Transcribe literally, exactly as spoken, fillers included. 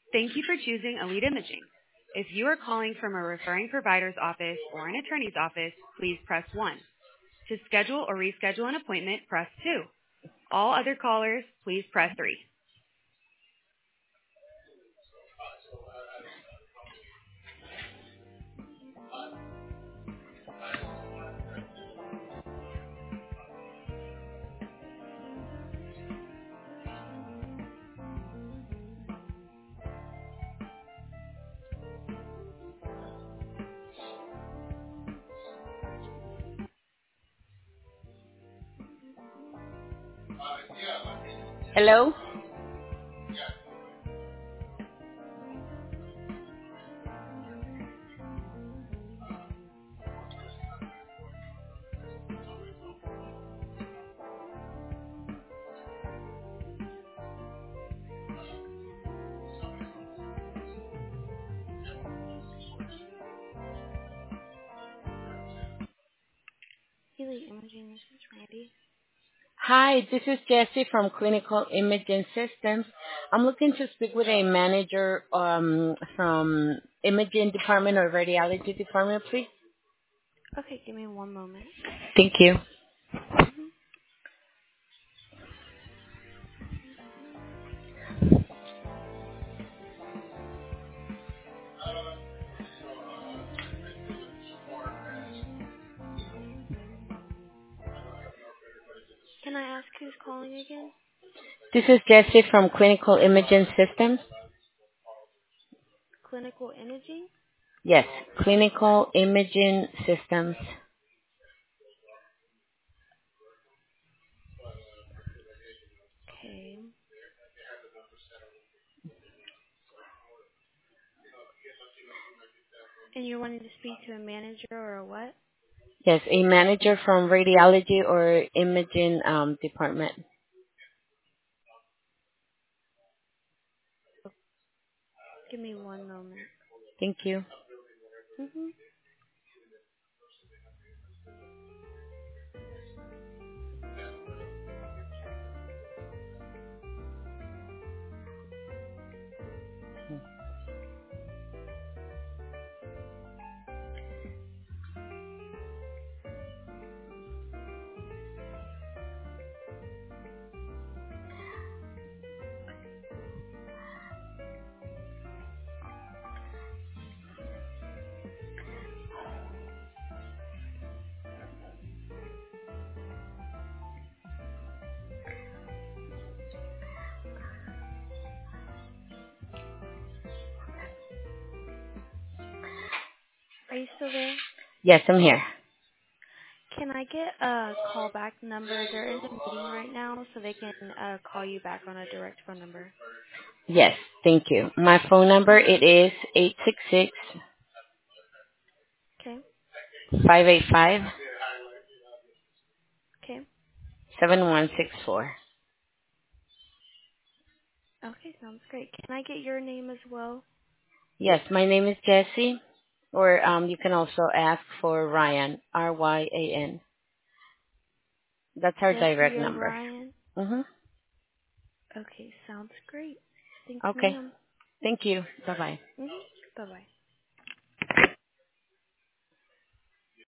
Thank you for choosing Elite Imaging. If you are calling from a referring provider's office or an attorney's office, please press one. To schedule or reschedule an appointment, press two. All other callers, please press three. Hello? Elite Imaging, this is Randy. Hi, this is Jessie from Clinical Imaging Systems. I'm looking to speak with a manager um, from Imaging Department or Radiology Department, please. Okay, give me one moment. Thank you. hmm Can I ask who's calling again? This is Jessie from Clinical Imaging Systems. Clinical Imaging? Yes, Clinical Imaging Systems. Okay. And you're wanting to speak to a manager or a what? Yes, a manager from Radiology or Imaging um, Department. Give me one moment. Thank you. hmm Are you still there? Yes, I'm here. Can I get a callback number? They're in a meeting right now, so they can uh, call you back on a direct phone number. Yes, thank you. My phone number, it is eight six six, Okay. five eight five, Okay. seven one six four. Okay, sounds great. Can I get your name as well? Yes, my name is Jessie, or um, you can also ask for Ryan, R Y A N. That's our direct Jesse or number. Ryan? Mm-hmm. Okay, sounds great. Thanks, Okay. ma'am. Thank you. Bye-bye. hmm Bye-bye.